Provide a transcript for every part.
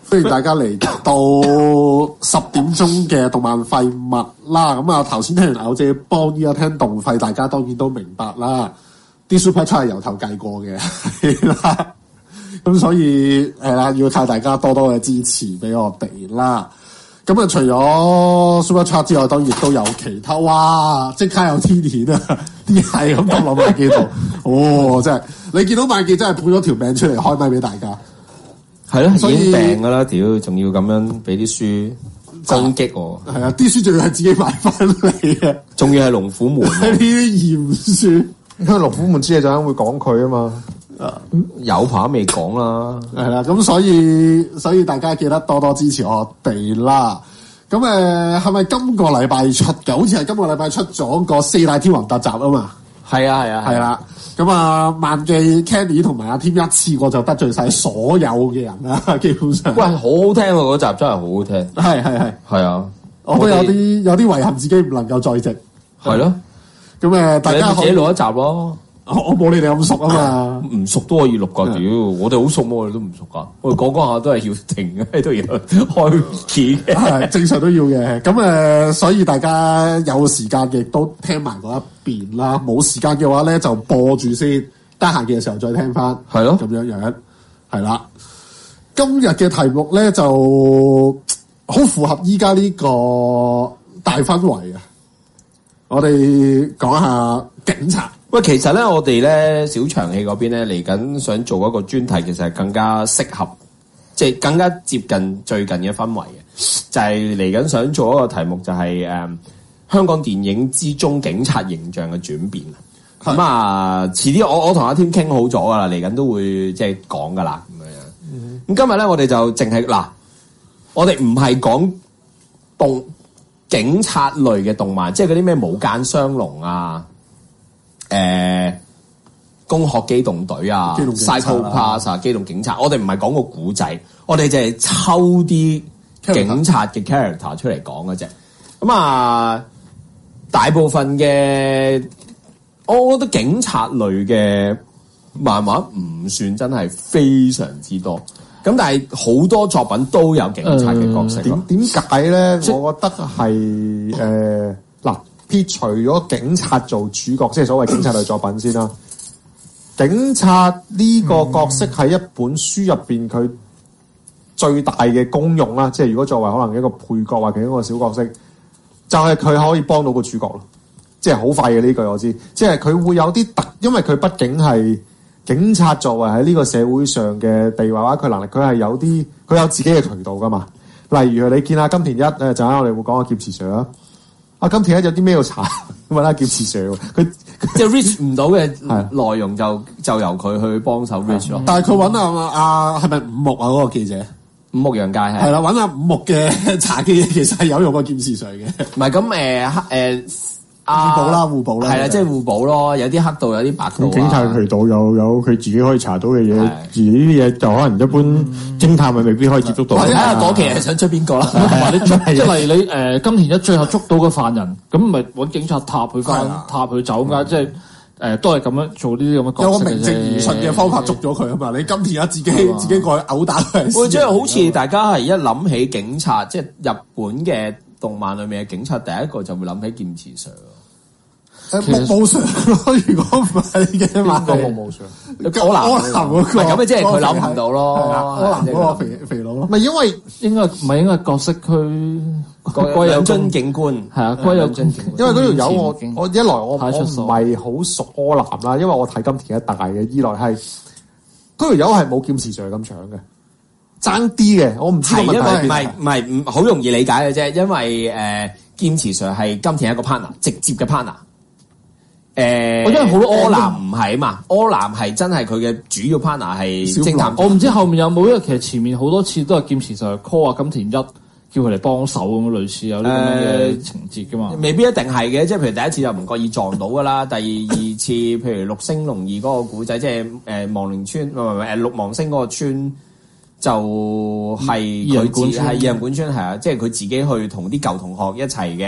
歡迎大家嚟到10點鐘嘅動漫廢物啦。咁啊，頭先聽完牛姐幫依家聽動廢，大家當然都明白啦。啲 Super Chat 係由頭計過嘅，係啦。咁所以係啦，要靠大家多多嘅支持俾我哋啦。咁啊，除咗 Super Chat 之外，當然都有其他。哇！即刻有天田啊，啲係咁抌落麥記度。哦，真係你見到麥記真係捧咗條命出嚟開咪俾大家。 係咯，已經病噶啦，屌，仲要咁樣俾啲書攻擊我。係啊，啲書仲要係自己買翻嚟嘅， 仲要係龍虎門。 呢啲鹽書， 因為龍虎門之夜陣間會講佢啊嘛。 有排未講啦， 係啦，咁所以大家記得多多支持我哋啦。咁係咪今個禮拜出嘅？好似係今個禮拜出咗個4大天王特集啊嘛。 係啊， 啦。咁啊，萬記 Kenny 同埋阿添一次過就得罪晒所有嘅人啦，基本上。 喂，好好聽喎，嗰集真係好好聽。係啊， 我都有啲遺憾自己唔能夠在席。 係咯。 咁大家自己錄一集咯。 我冇你哋咁熟啊嘛， 唔熟都可以錄噶，屌！我哋好熟，我哋都唔熟噶。我哋講下都係要停嘅，都要開片嘅， 正常都要嘅。咁所以大家有時間亦都聽埋嗰一邊啦。冇時間嘅話咧，就播住先，得閒嘅時候再聽翻。 係咯， 咁樣係啦。今日嘅題目咧就好符合依家呢個大氛圍啊！我哋講下警察。 喂，其實咧，我哋咧小長氣嗰邊咧嚟緊想做一個專題，其實係更加適合，即係更加接近最近嘅氛圍嘅，就係嚟緊想做一個題目，就係香港電影之中警察形象嘅轉變。咁啊，遲啲我同阿添傾好咗噶啦，嚟緊都會即係講噶啦咁樣。咁今日咧，我哋就淨係嗱，我哋唔係講警察類嘅動漫，即係嗰啲咩無間雙龍啊。攻殼機動隊啊 ，Psycho Pass 啊，機動警察，我哋唔係講個古仔，我哋就係抽啲警察嘅 character 出嚟講嘅啫。咁啊，大部分嘅，我覺得警察類嘅漫畫唔算真係非常之多。咁但係好多作品都有警察嘅角色。 點解咧？我覺得係嗱。撇除咗警察做主角，即係所謂警察類作品先啦。警察呢個角色喺一本書入邊，佢最大嘅功用啦，即係如果作為可能一個配角或者一個小角色，就係佢可以幫到個主角咯。即係好快嘅呢句我知，即係佢會有啲因為佢畢竟係警察，作為喺呢個社會上嘅地位或者佢能力，佢係佢有自己嘅渠道噶嘛。例如你見下金田一，陣間我哋會講下劍持 Sir 啦。啊，金田一有啲咩要查？問下劍持 Sir，佢即係 reach 唔到嘅內容就由佢去幫手 reach 咯。 但係佢揾阿係咪五木啊嗰個記者？ 五木洋介係啦，揾阿五木嘅查嘅嘢其實係有用過劍持 Sir 嘅。 唔係咁互補啦， 係啦，即係互補咯。有啲黑道，有啲白道。 警察渠道有佢自己可以查到嘅嘢，而呢啲嘢就可能一般偵探咪未必可以接觸到。 睇下嗰期係想追邊個啦。 同埋你即係例如你金田一最後捉到個犯人，咁咪揾警察踏佢走㗎，即係都係咁樣做呢啲咁嘅角色。 有個名正言順嘅方法捉咗佢啊嘛！你金田一自己過去毆打佢。 即係好似大家係一諗起警察，即係日本嘅動漫裏面嘅警察，第一個就會諗起劍持 Sir。 木武上咯，如果唔係嘅話， 個木武上， 柯南嗰個， 咁咪即係佢諗唔到咯。 柯南嗰個肥佬咯， 咪因為應該角色區歸有津警官係啊，歸有津警官。 因為嗰條友我一來我唔係好熟柯南啦，因為我睇金田一大嘅，二來係嗰條友係冇劍持 Sir 咁搶嘅，爭啲嘅，我唔知個問題係唔係好容易理解嘅啫，因為劍持 Sir 係金田一個 partner， 直接嘅 partner。因為好多柯南唔係啊嘛，柯南係真係佢嘅主要 partner 係偵探。 我唔知後面有冇，因為其實前面好多次都係劍持 Sir call 啊金田一，叫佢嚟幫手咁，類似有呢咁嘅情節噶嘛。 未必一定係嘅，即係譬如第一次就唔覺意撞到噶啦，第二次譬如六星龍二嗰個古仔，即係亡靈村，六芒星嗰個村就係佢自己係二人館村係啊，即係佢自己去同啲舊同學一齊嘅。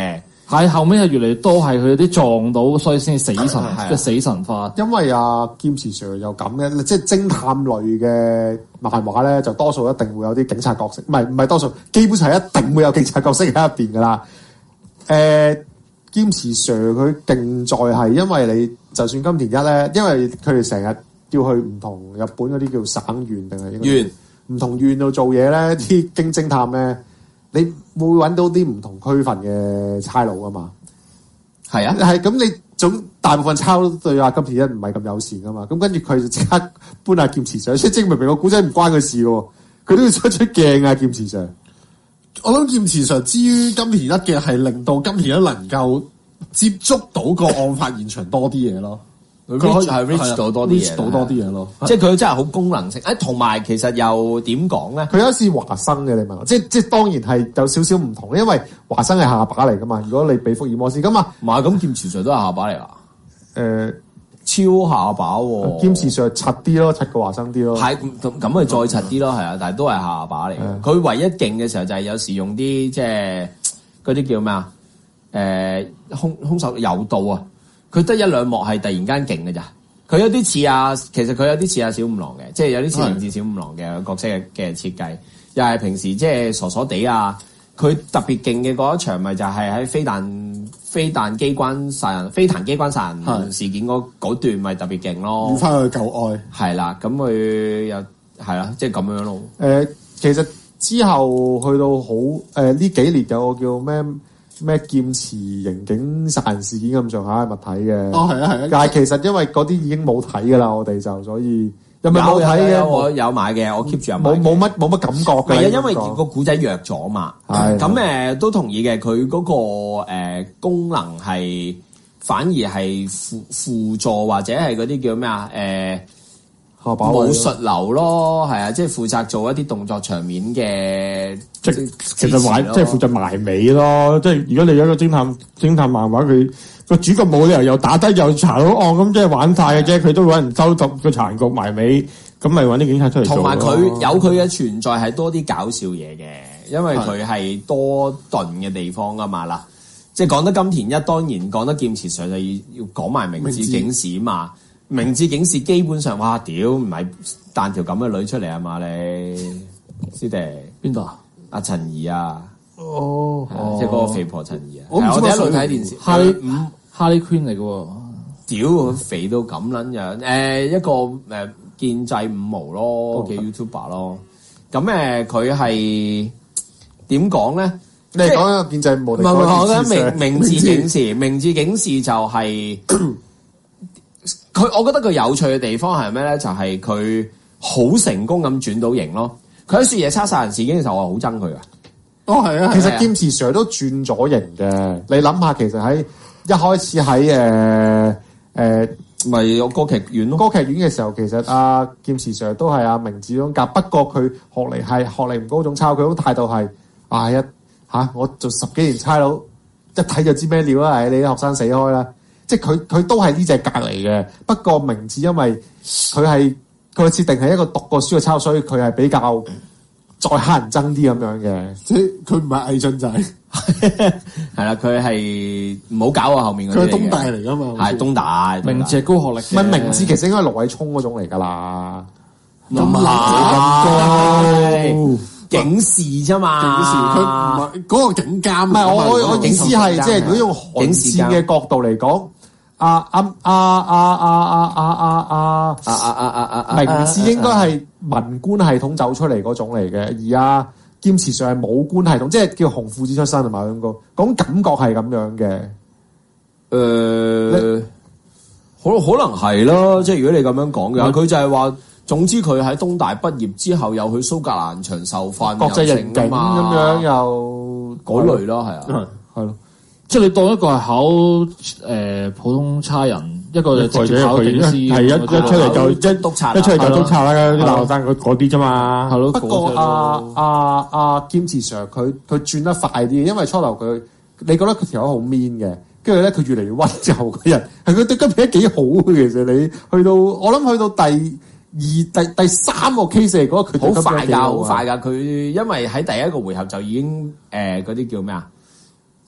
係後尾係越嚟越多係佢啲撞到，所以先死神即係死神化。 因為劍持 Sir 又咁嘅，即係偵探類嘅漫畫咧，就多數一定會有啲警察角色，唔係多數，基本上係一定會有警察角色喺入邊噶啦。劍持 Sir 佢勁在係，因為你就算金田一咧，因為佢哋成日要去唔同日本嗰啲叫省縣定係縣唔同縣度做嘢咧，啲經偵探咧，你會揾到啲唔同區份嘅差佬啊嘛。 係啊， 係咁你總大部分差佬對阿金田一唔係咁友善噶嘛，咁跟住佢就即刻搬阿劍持 Sir，即係明明個古仔唔關佢事喎，佢都要出鏡啊劍持 Sir。 我諗劍持 Sir 之於金田一嘅係令到金田一能夠接觸到個案發現場多啲嘢咯。 佢係 reach 到多啲嘢， 到多啲嘢咯。 即係佢真係好功能性。同埋其實又點講咧？ 佢有一次華生嘅，你問我，即係當然係有少少唔同，因為華生係下巴嚟噶嘛。如果你俾福爾摩斯咁啊， 唔係咁劍持 Sir 都係下巴嚟啦。超下巴喎。 劍持 Sir 柒啲咯，柒過華生啲咯。 係咁咪再柒啲咯，係啊，但係都係下巴嚟嘅。佢唯一勁嘅時候就係有時用啲即係嗰啲叫咩啊？兇手有道啊！佢得一兩幕係突然間勁嘅咋，佢有啲似其實佢有啲似小五郎嘅，即係有啲似明智小五郎嘅角色嘅設計，又係平時即係傻傻地啊。佢特別勁嘅嗰一場咪就係喺飛彈機關殺人事件嗰段咪特別勁咯。 要翻去舊愛係啦，咁佢又係啦，即係咁樣咯。 其實之後去到好呢幾年有個叫咩劍持刑警殺人事件咁上下嘅物體嘅。 哦，係啊， 但係其實因為嗰啲已經冇睇㗎啦，我哋就所以又咪冇睇嘅。 我有買嘅，我 keep 住有買。 冇乜感覺嘅。 係啊，因為個古仔弱咗嘛。係咁都同意嘅。佢嗰個功能係反而係輔助或者係嗰啲叫咩啊？武術流咯，係啊，即係負責做一啲動作場面嘅， 其實即係負責埋尾咯。即係如果你有一個偵探漫畫，佢個主角冇理由又打得又查到案，咁即係玩晒嘅啫。佢都揾人收集個殘局埋尾，咁咪揾啲警察出嚟做咯。 同埋佢有佢嘅存在係多啲搞笑嘢嘅，因為佢係多頓嘅地方啊嘛嗱。即係講得金田一，當然講得劍持 Sir 就要講埋明智警視嘛。明智警視基本上，哇屌唔係彈條咁嘅女出嚟啊嘛你師弟邊度啊？ 阿陳怡啊， 即係嗰個肥婆陳怡啊， 我哋一路睇電視， 哈利 Queen 嚟嘅喎， 屌肥到咁撚樣，一個建制五毛咯嘅 YouTuber 咯，咁佢係點講咧？ 你係講一個建制五毛， 唔係我覺得明智警視，明智警視就係。我覺得佢有趣嘅地方係咩咧？就係佢好成功咁轉到型咯。佢喺雪夜叉殺人事件嘅時候，我係好憎佢噶。 哦，係啊， 其實劍持 Sir 都轉咗型嘅。你諗下，其實喺一開始喺咪歌劇院咯。 歌劇院嘅時候，其實劍持 Sir 都係明智種格，不過佢學歷唔高種差，佢種態度係我做10幾年差佬，一睇就知咩料啦！你啲學生死開啦！即係佢都係呢隻格嚟嘅，不過明智因為佢設定係一個讀過書嘅抄，所以佢係比較再乞人憎啲咁樣嘅。 即係佢唔係偽俊仔， 係啦，佢係唔好搞我後面嗰啲。 佢係東大嚟㗎嘛， 係東大。 明智係高學歷嘅。 唔係明智其實應該係盧偉聰嗰種嚟㗎啦。 咁係警視啫嘛， 警視佢唔係嗰個警監。唔係我意思係即係如果用韓線嘅角度嚟講。明智應該係文官系統走出嚟嗰種嚟嘅，而劍持 Sir係武官系統，即係叫紅褲子出身係嘛？咁講感覺係咁樣嘅。 可能係咯，即係如果你咁樣講嘅話，佢就係話，總之佢喺東大畢業之後，又去蘇格蘭場受訓， 國際刑警咁樣又嗰類咯，係啊， 係咯。 即係你當一個係考普通差人，一個就直接考警司， 係一出嚟就督察， 一出嚟就督察啦，啲大學生嗰啲啫嘛。 係咯。 不過劍持 Sir 佢轉得快啲，因為初頭你覺得佢條友好 mean 嘅，跟住咧佢越嚟越溫柔嘅人，係佢對金田一幾好嘅。其實你我諗去到第3個 case 嚟講，佢好快㗎，佢因為喺第一個回合就已經嗰啲叫咩啊？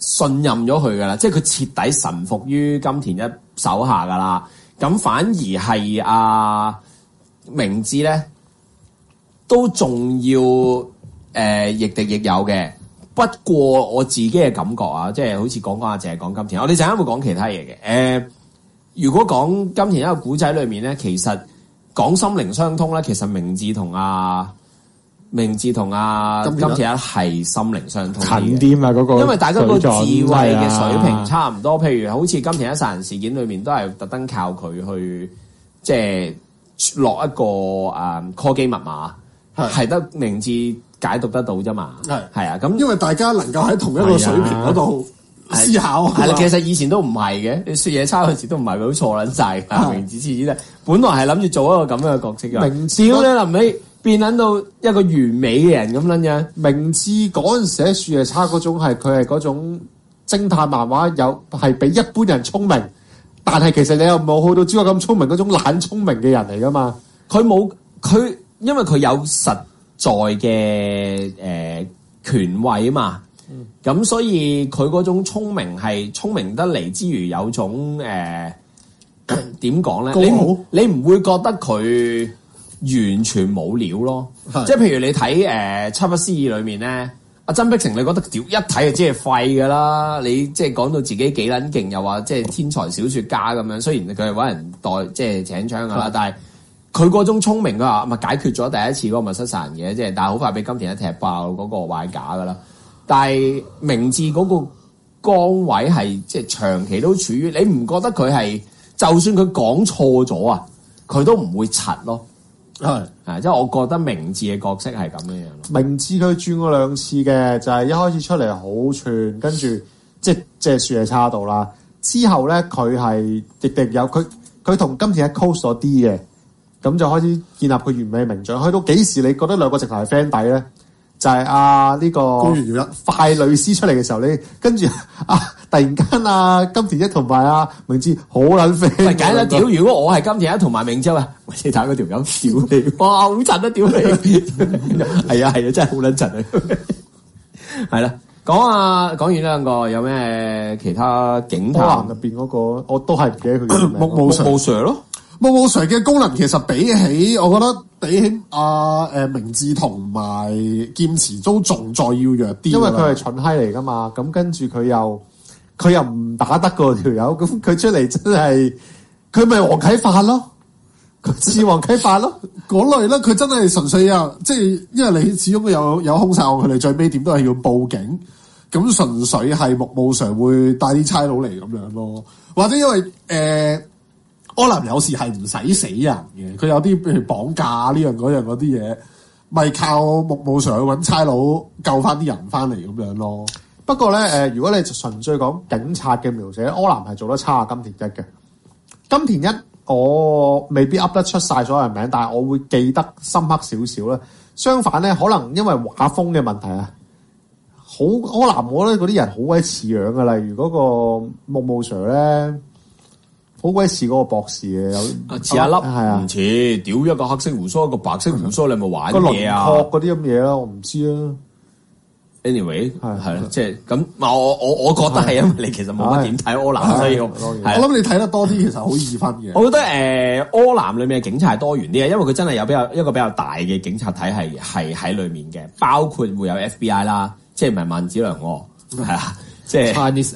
信任咗佢噶啦，即係佢徹底臣服於金田一手下噶啦。咁反而係明智咧，都仲要亦敵亦友嘅。不過我自己嘅感覺啊，即係好似講下淨係講金田一，我哋陣間會講其他嘢嘅。如果講金田一個古仔裏面咧，其實講心靈相通咧，其實明智同金田一係心靈相通近啲嘛嗰個， 因為大家個智慧嘅水平差唔多。譬如好似金田一殺人事件裏面，都係特登靠佢去即係落一個call 機密碼，係得明智解讀得到啫嘛。係啊，咁因為大家能夠喺同一個水平嗰度思考。 係啦，其實以前都唔係嘅，你說嘢差嗰時都唔係佢好錯撚晒。明智次咧，本來係諗住做一個咁樣嘅角色嘅， 明智咧臨尾變撚到一個完美嘅人咁撚樣。 明智嗰陣時喺樹夜叉嗰種佢係嗰種偵探漫畫，係比一般人聰明，但係其實你又冇去到只有咁聰明嗰種懶聰明嘅人嚟噶嘛。 佢因為佢有實在嘅權位啊嘛。咁所以佢嗰種聰明係聰明得嚟之餘，有種點講咧？你唔會覺得佢完全冇料咯？即係譬如你睇七不思議裏面咧，阿曾碧成，你覺得屌一睇就知係廢噶啦！你即係講到自己幾撚勁，又話即係天才小說家咁樣。雖然佢係揾人即係請槍噶啦，但係佢嗰種聰明嘅話，咪解決咗第一次嗰個密室殺人嘅，即係但係好快俾金田一踢爆嗰個壞假噶啦。但係明智嗰個崗位係即係長期都處於，你唔覺得佢係就算佢講錯咗啊，佢都唔會柒咯。即係我覺得明智嘅角色係咁樣樣咯。明智佢轉過2次嘅，就係一開始出嚟好串，跟住即係樹夜叉度啦。之後咧佢係亦有佢同金田一 close 咗啲嘅，咁就開始建立佢完美名將。去到幾時你覺得兩個直頭係 friend 底咧？就係呢個高原耀一快女師出嚟嘅時候，你跟住突然間金田一同埋明智好撚 friend。咪簡單屌！如果我係金田一同埋明智啊，喂你睇嗰條友屌你，哇好柒啊屌你！係啊，真係好撚柒啊！係啦，講完兩個，有咩其他警探入邊嗰個，我都係唔記得佢叫咩。木務 Sir 咯。木務 Sir 嘅功能其實比起我覺得比起明智同埋劍持都仲再要弱啲，因為佢係蠢閪嚟噶嘛。咁跟住佢又唔打得個條友，咁佢出嚟真係佢咪黃啟發咯，佢似黃啟發咯嗰類啦。佢真係純粹即係因為你始終有兇殺案，佢哋最尾點都係要報警，咁純粹係木務 Sir 會帶啲差佬嚟咁樣咯，或者因為柯南有時係唔使死人嘅，佢有啲譬如綁架呢樣嗰樣嗰啲嘢，咪靠木務 Sir 去揾差佬救翻啲人翻嚟咁樣咯。不過咧，如果你純粹講警察嘅描寫，柯南係做得差過金田一嘅。金田一我未必噏得出晒所有人名，但係我會記得深刻少少啦。相反咧，可能因為畫風嘅問題啊，柯南我覺得嗰啲人好鬼似樣嘅，例如嗰個木務 Sir 咧。好鬼似嗰個博士嘅，有似阿粒，係啊，唔似，屌一個黑色鬍鬚，一個白色鬍鬚，你咪玩嘢啊？個輪廓嗰啲咁嘢啦，我唔知啊。Anyway，係啦，即係咁，我覺得係因為你其實冇乜點睇柯南，所以我諗你睇得多啲，其實好易分嘅。我覺得柯南裏面嘅警察係多元啲嘅，因為佢真係有一個比較大嘅警察體系係喺裏面嘅，包括會有 FBI 啦，即係唔係萬梓良喎，係啊。即係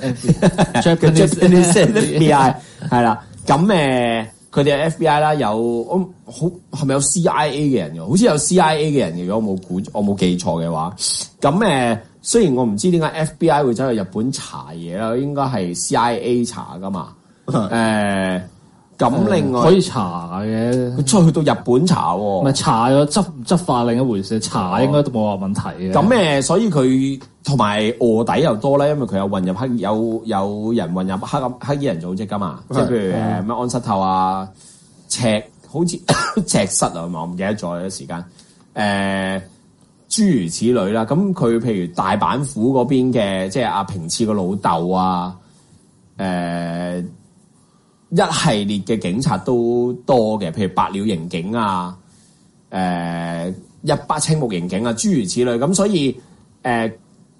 Chinese FBI 係啦，咁佢哋有 FBI 啦，係咪有 CIA 嘅人嘅？好似有 CIA 嘅人嘅，如果我冇記錯嘅話，咁雖然我唔知點解 FBI 會走去日本查嘢啦，應該係 CIA 查噶嘛，咁另外可以查嘅，佢出去到日本查喎，咪查咗執法另一回事，查應該都冇話問題嘅。咁所以佢同埋臥底又多啦，因為佢有混入有人混入黑衣人組織噶嘛，即係譬如咩安室透啊、好似赤室啊，我唔記得咗有時間，諸如此類啦。咁佢譬如大阪府嗰邊嘅，即係阿平次個老豆啊，一系列嘅警察都多嘅，譬如白鳥刑警啊，一班青木刑警啊，諸如此類。咁所以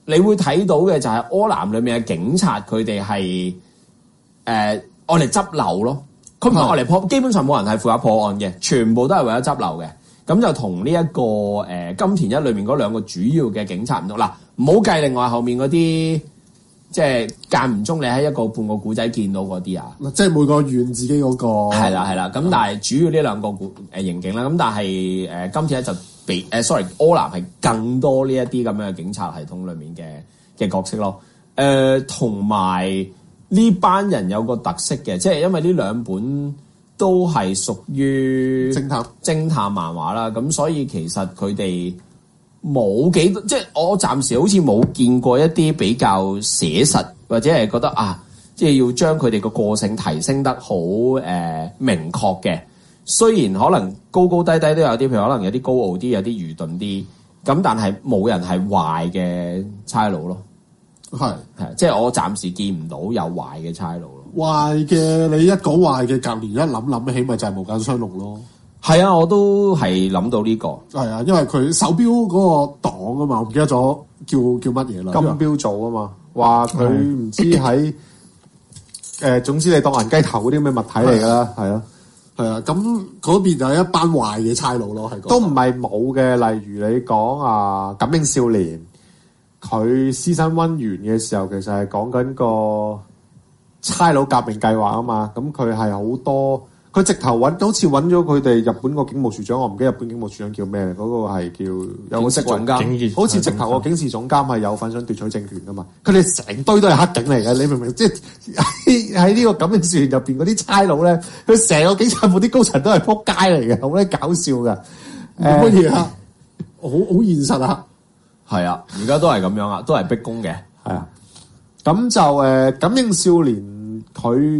你會睇到嘅就係柯南裏面嘅警察，佢哋係愛嚟執漏咯。佢唔係愛嚟破，基本上冇人係負責破案嘅，全部都係為咗執漏嘅。咁就同呢一個金田一裏面嗰兩個主要嘅警察唔同。嗱，唔好計另外後面嗰啲，即係間唔中你喺一個半個古仔見到嗰啲啊。 即係每個縣自己嗰個。 係啦。咁但係主要呢兩個刑警啦。咁但係金田一就比柯南係更多呢一啲咁樣嘅警察系統裏面嘅角色咯。同埋呢班人有個特色嘅，即係因為呢兩本都係屬於偵探漫畫啦，咁所以其實佢哋冇幾多，即係我暫時好似冇見過一啲比較寫實或者係覺得即係要將佢哋個個性提升得好明確嘅。雖然可能高高低低都有啲，譬如可能有啲高傲啲，有啲愚鈍啲，咁但係冇人係壞嘅差佬咯。係，即係我暫時見唔到有壞嘅差佬咯。壞嘅，你一講壞嘅，隔年一諗起咪就係無間雙龍咯。係啊，我都係諗到呢個。係啊，因為佢手錶嗰個黨啊嘛，我唔記得咗叫乜嘢啦。金錶組啊嘛，話佢唔知喺總之你當人雞頭嗰啲咩物體嚟㗎啦，係啊。係啊，咁嗰邊就係一班壞嘅差佬咯，係都唔係冇嘅。例如你講感應少年。佢私生溫完嘅時候，其實係講緊個差佬革命計劃啊嘛。咁佢係好多，佢直頭好似揾咗佢哋日本個警務處長，我唔記得日本警務處長叫咩，嗰個係叫有個職總監，好似直頭個警視總監係有份想奪取政權噶嘛。佢哋成堆都係黑警嚟嘅，你明唔明？即係喺呢個感應少年入邊嗰啲差佬咧，佢成個警察部啲高層都係撲街嚟嘅，好鬼搞笑㗎。乜嘢啊？好現實啊！係啊，而家都係咁樣啊，都係逼宮嘅。係啊，咁就感應少年佢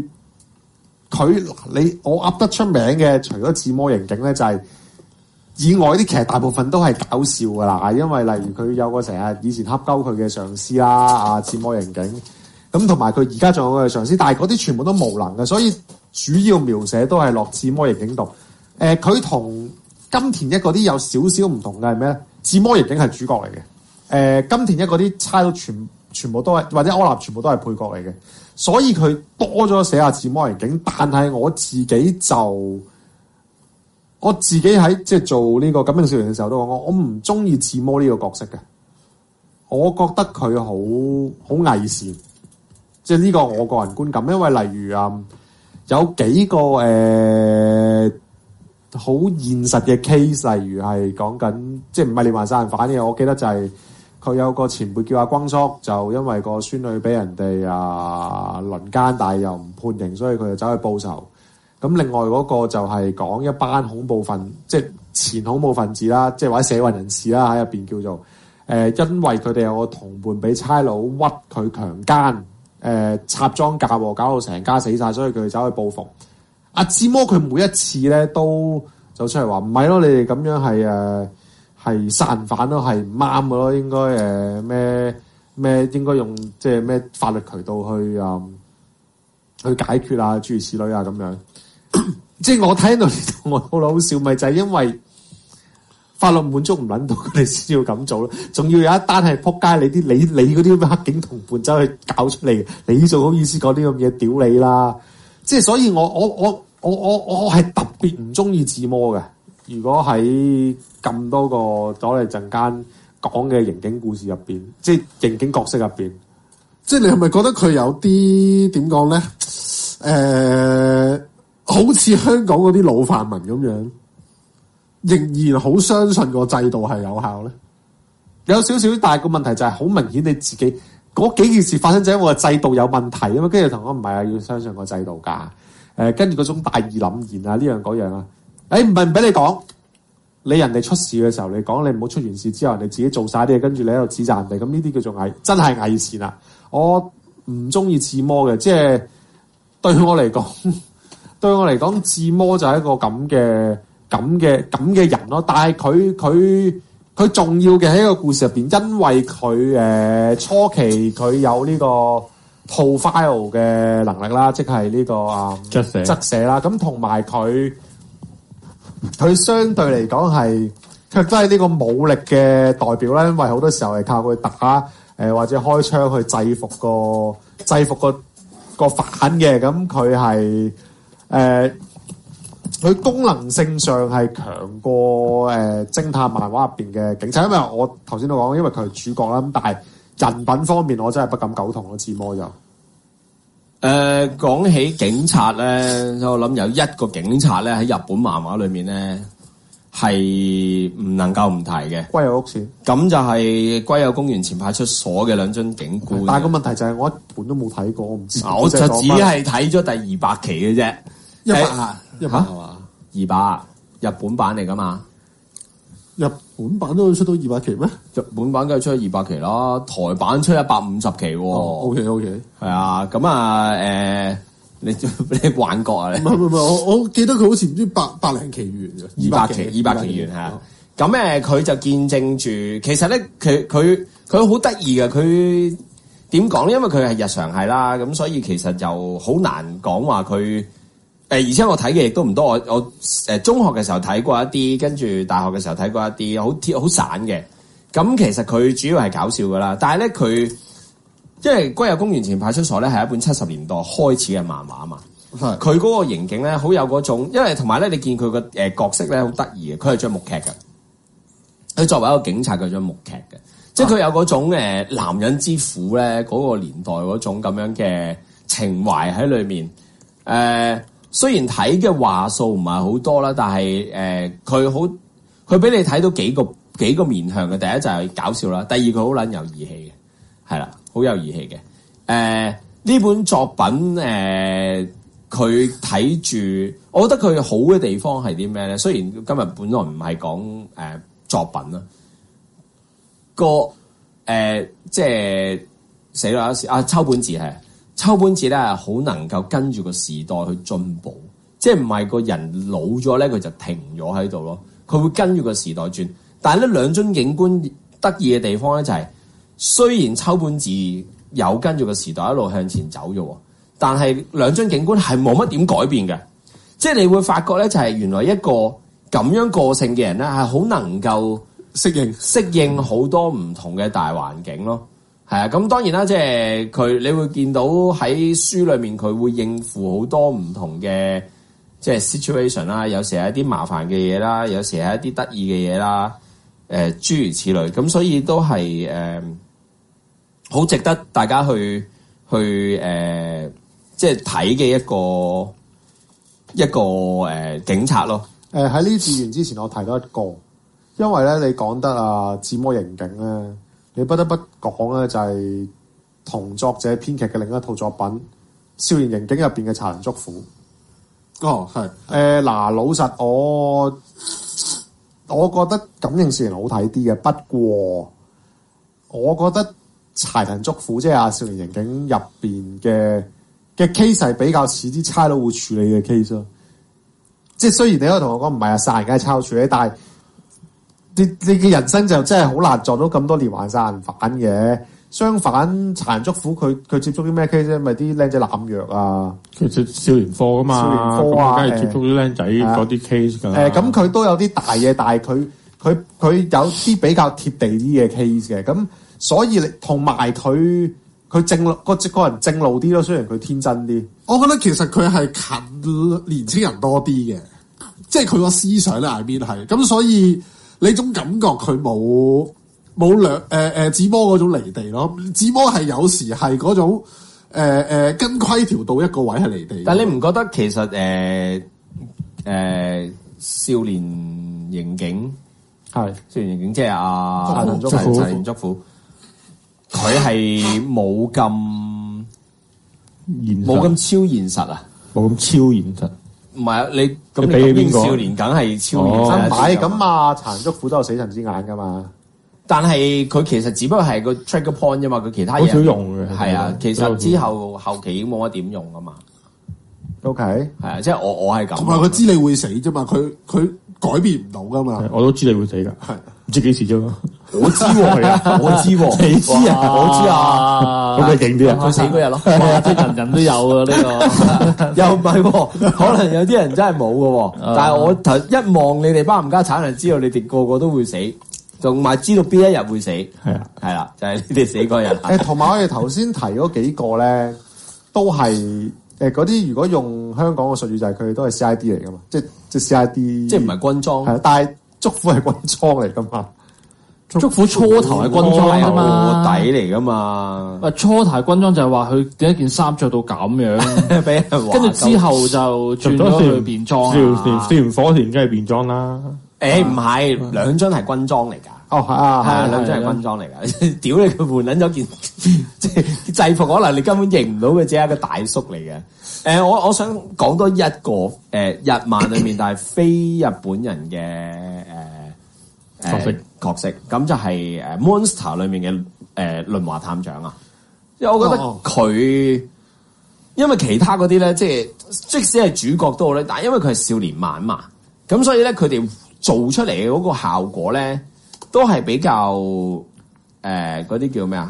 我噏得出名嘅，除咗自摸刑警咧，就係以外啲，其實大部分都係搞笑噶啦。因為例如佢有個成日以前恰鳩佢嘅上司啦，自摸刑警。咁同埋佢而家仲有個上司，但係嗰啲全部都無能嘅，所以主要描寫都係落自摸刑警度。佢同金田一嗰啲有少少唔同嘅係咩咧？自摸刑警係主角嚟嘅。金田一嗰啲差佬全部都係，或者柯南全部都係配角嚟嘅，所以佢多咗寫下自摸刑警。但係我自己喺即係做呢個感應少年嘅時候都講，我唔中意自摸呢個角色嘅，我覺得佢好偽善，即係呢個我個人觀感。因為例如有幾個好現實嘅 case， 例如係講緊即係唔係連環殺人犯嘅，我記得就係。佢有個前輩叫阿光叔，就因為個孫女俾人哋輪姦，但係又唔判刑，所以佢就走去報仇。咁另外嗰個就係講一班恐怖分，即係前恐怖分子啦，即係或者社運人士啦喺入邊叫做因為佢哋有個同伴俾差佬屈佢強姦，插贓嫁禍，搞到成家死晒，所以佢走去報復。阿志摩佢每一次咧都走出嚟話唔係咯，你哋咁樣係殺人犯咯，係唔啱嘅咯，應該咩應該用即係咩法律渠道去解決啊，諸如此類啊咁樣。即係我聽到呢度我好好笑，咪就係因為法律滿足唔撚到佢哋先要咁做咯，仲要有一單係撲街，你嗰啲咁嘅黑警同伴走去搞出嚟，你仲好意思講呢樣嘢屌你啦！即係所以我係特別唔中意自摸嘅。如果喺咁多個咗嚟陣間講嘅刑警故事入邊，即係刑警角色入邊，即係你係咪覺得佢有啲點講咧？好似香港嗰啲老泛民咁樣，仍然好相信個制度係有效咧？有少少，但係個問題就係好明顯你自己嗰幾件事發生就因為個制度有問題啊嘛，跟住同我唔係啊，要相信個制度㗎。跟住嗰種大義凜然啊，呢樣嗰樣啊。唔係唔俾你講，你人哋出事嘅時候，你講你唔好出完事之後，人哋自己做晒啲嘢，跟住你喺度指責人哋，咁呢啲叫做真係偽善啦。我唔中意自摸嘅，即係對我嚟講，自摸就係一個咁嘅人咯。但係佢重要嘅喺一個故事入邊，因為佢初期佢有呢個 profile 嘅能力啦，即係呢個側寫啦，咁同埋佢相對嚟講係佢都係呢個武力嘅代表啦，因為好多時候係靠佢打或者開槍去制服個反嘅，咁佢係佢功能性上係強過偵探漫畫入邊嘅警察，因為我頭先都講，因為佢係主角啦，咁但係人品方面我真係不敢苟同咯，自摸就。 講起警察咧，我諗有一個警察咧喺日本漫畫裏面咧係唔能夠唔提嘅， 龜有屋錢， 咁就係龜有公園前派出所嘅兩樽警官。 但係個問題就係我一本都冇睇過，我唔知。 我就只係睇咗第200期嘅啫 100啊，100係嘛 ？200日本版嚟噶嘛？ 日本版都會出到200期咩？ 日本版梗係出咗200期啦，台版出150期喎。 OK， 係啊，咁啊你幻覺啊你？ 唔係，我記得佢好似唔知百零期完嘅 200期完係啊。咁佢就見證住，其實咧佢好得意嘅，佢點講咧？因為佢係日常係啦，咁所以其實就好難講話佢。而且我睇嘅亦都唔多，我中學嘅時候睇過一啲，跟住大學嘅時候睇過一啲，好散嘅。咁其實佢主要係搞笑噶啦，但係咧佢因為龜有公園前派出所咧係一本70年代開始嘅漫畫嘛，佢嗰個刑警咧好有嗰種，因為同埋咧你見佢個角色咧好得意嘅，佢係着木屐嘅，佢作為一個警察佢着木屐嘅，即係佢有嗰種男人之苦咧嗰個年代嗰種咁樣嘅情懷喺裏面。雖然睇嘅話數唔係好多啦，但係佢俾你睇到幾個面向嘅。第一就係搞笑啦，第二佢好撚有義氣嘅，係啦，好有義氣嘅。呢本作品佢睇住，我覺得佢好嘅地方係啲咩咧？雖然今日本來唔係講作品啦，即係死啦秋本治係。秋本治咧係好能夠跟住個時代去進步，即係唔係個人老咗咧佢就停咗喺度咯，佢會跟住個時代轉。但係咧兩樽警官得意嘅地方咧就係，雖然秋本治有跟住個時代一路向前走咗，但係兩樽警官係冇乜點改變嘅，即係你會發覺咧就係原來一個咁樣個性嘅人咧係好能夠適應好多唔同嘅大環境咯。係啊，咁當然啦，即係佢，你會見到喺書裏面佢會應付好多唔同嘅即係 situation 啦，有時係一啲麻煩嘅嘢啦，有時係一啲得意嘅嘢啦，諸如此類，咁所以都係好值得大家去即係睇嘅一個警察咯。 喺呢次完之前，我提到一個，因為咧你講得啊，自摸刑警咧。你不得不講咧，就係同作者編劇嘅另一套作品《少年刑警》入邊嘅查人捉虎。 哦，係。 老實我覺得感應少年好睇啲嘅，不過我覺得查人捉虎即係《少年刑警》入邊嘅 case 係比較似啲差佬會處理嘅 case 咯。即係雖然你可以同我講唔係啊，殺人梗係差佬處理，但係。你嘅人生就真係好難撞到咁多連環殺人犯嘅。相反，查人捉虎佢接觸啲咩 case 啫？咪啲僆仔濫藥啊， 其實少年科噶嘛， 少年科啊， 梗係接觸啲僆仔嗰啲 case 㗎。 咁佢都有啲大嘢，但係佢有啲比較貼地啲嘅 case 嘅。咁所以同埋佢正路個人正路啲咯。雖然佢天真啲， 我覺得其實佢係近年青人多啲嘅，即係佢個思想咧，I mean係咁，所以。你種感覺佢冇子摸嗰種離地咯，子摸係有時係嗰種跟規條到一個位係離地。 但係你唔覺得其實少年刑警係少年刑警即係查人捉虎，佢係冇咁超現實啊， 冇咁超現實。 唔係啊，你咁比起邊個少年梗係超現實。 唔係咁啊，查人捉虎都有死神之眼噶嘛。 但係佢其實只不過係個 trigger point 啫嘛，佢其他嘢好少用嘅。 係啊，其實之後期已經冇乜點用噶嘛。 OK， 係啊，即係我係咁。 同埋佢知你會死啫嘛，佢改變唔到噶嘛。 我都知你會死㗎。 係唔知幾時啫嘛。 我知喎，我知喎， 你知啊？ 我知啊， 咁你勁啲啊？ 佢死嗰日咯。 哇！即係人人都有啊呢個。 又唔係喎，可能有啲人真係冇嘅喎。但係我頭一望你哋班冚家產，就知道你哋個個都會死，同埋知道邊一日會死。 係啊， 係啦，就係你哋死嗰日。 誒，同埋我哋頭先提嗰幾個咧，都係嗰啲如果用香港嘅術語就係佢哋都係 CID 嚟噶嘛，即係 CID， 即係唔係軍裝。 係，但係竹虎係軍裝嚟噶嘛。 竹虎初頭係軍裝㗎嘛， 臥底嚟㗎嘛。 初頭係軍裝就係話佢點解件衫着到咁樣， 俾人話跟住之後就轉咗去便裝啊。 燒完火田梗係便裝啦。 唔係，兩樽係軍裝嚟㗎。 哦，係啊， 係啊，兩樽係軍裝嚟㗎。屌你，佢換撚咗件即係制服，可能你根本認唔到佢只係一個大叔嚟嘅。我想講多一個日漫裏面，但係非日本人嘅角色，咁就係Monster 裏面嘅輪華探長啊。因為我覺得佢，因為其他嗰啲咧，即使係主角都好咧，但係因為佢係少年漫嘛，咁所以咧佢哋做出嚟嘅嗰個效果咧，都係比較嗰啲叫咩啊？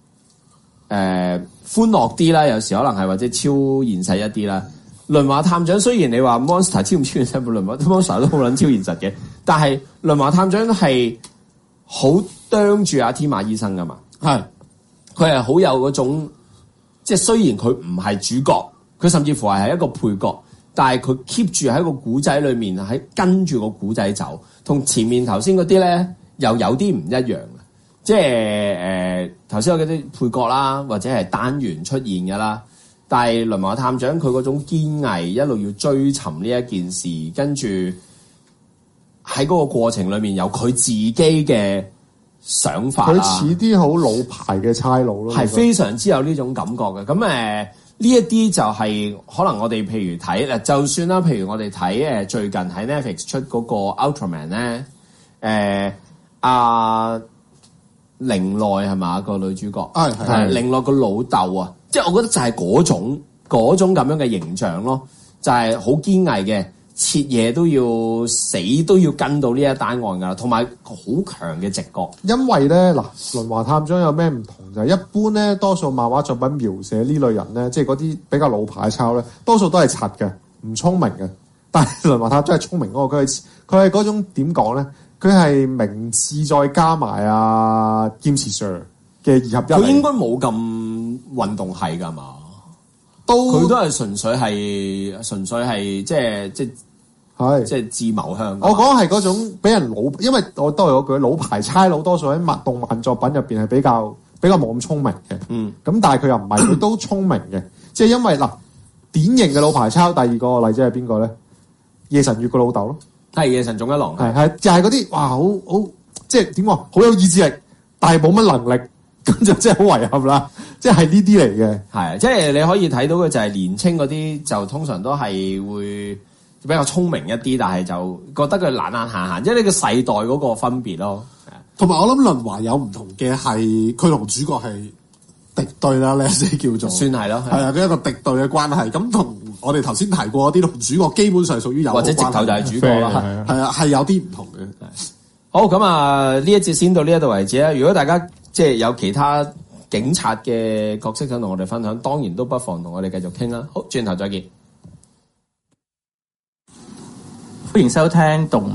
歡樂啲啦，有時可能係或者超現實一啲啦。輪華探長雖然你話 Monster 超唔超現實，輪華 Monster 都好撚超現實嘅，但係輪華探長係好啄住阿天馬醫生噶嘛，係佢係好有嗰種，即係雖然佢唔係主角，佢甚至乎係一個配角，但係佢 keep 住喺個古仔裏面，喺跟住個古仔走，同前面頭先嗰啲咧又有啲唔一樣嘅，即係頭先有嗰啲配角啦，或者係單元出現嘅啦。但係輪華探長佢嗰種堅毅，一路要追尋呢一件事，跟住喺嗰個過程裏面有佢自己嘅想法佢似啲好老牌嘅差佬咯， 係非常之有呢種感覺嘅。咁呢一啲就係可能我哋譬如睇嗱，就算啦，譬如我哋睇最近喺 Netflix 出嗰個 Ultraman 咧，阿綾奈係嘛個女主角，係綾奈個老豆啊。即係我覺得就係嗰種咁樣嘅形象咯，就係好堅毅嘅，切嘢都要死都要跟到呢一單案㗎啦，同埋好強嘅直覺。因為咧嗱，輪華探長有咩唔同就係一般咧，多數漫畫作品描寫呢類人咧，即係嗰啲比較老牌抄咧，多數都係柒嘅，唔聰明嘅。但係輪華探長係聰明嗰個，佢係嗰種點講咧？佢係明智再加埋阿劍持 Sir 嘅二合一。佢應該冇咁運動係㗎嘛？佢都係純粹係即係自謀向。我講係嗰種俾人老，因為我都係嗰句老牌差佬，多數喺動漫作品入邊係比較冇咁聰明嘅。咁但係佢又唔係，佢都聰明嘅。即係因為嗱，典型嘅老牌差，第二個例子係邊個咧？夜神月個老豆咯，係夜神總一郎，係就係嗰啲哇，好即係點講，好有意志力，但係冇乜能力。咁就真係好遺憾啦，即係呢啲嚟嘅。係，即係你可以睇到嘅就係年青嗰啲就通常都係會比較聰明一啲，但係就覺得佢懶閒閒，即係呢個世代嗰個分別咯。同埋我諗輪華有唔同嘅係，佢同主角係敵對啦，呢啲叫做算係咯，係啊，佢一個敵對嘅關係。咁同我哋頭先提過嗰啲同主角基本上屬於有或者直頭就係主角啦，係啊，係有啲唔同嘅。好，咁啊，呢一節先到呢一度為止啦。如果大家即係有其他警察嘅角色想同我哋分享，當然都不妨同我哋繼續傾啦。好，轉頭再見，歡迎收聽動